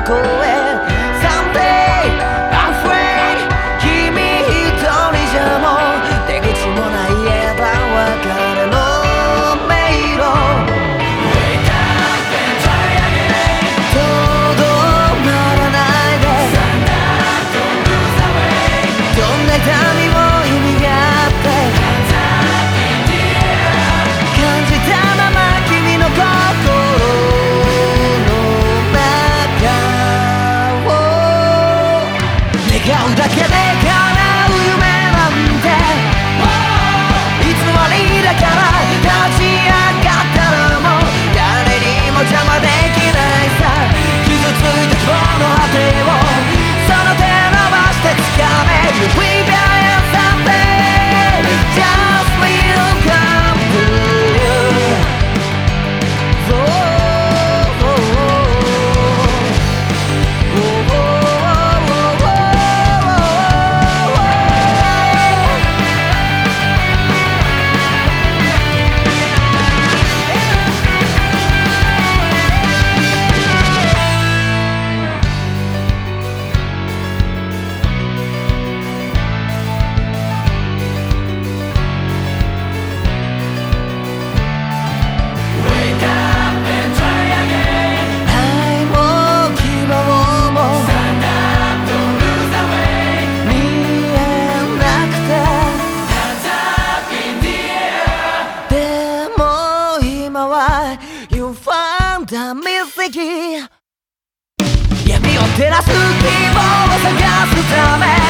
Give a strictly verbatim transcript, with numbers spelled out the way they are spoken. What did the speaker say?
こへ Someday afraid 君一人じゃもう出口もない枝別れの迷路とどまらないでどんな痛みも意味があって感じたまま君の心の中を願うだけで叶う夢なんて偽りだから立ち上がったらもう誰にも邪魔できないさ傷ついたこの果てをその手伸ばして掴め You prepare something Just will come to you You found the mystic 闇を照らす希望を探すため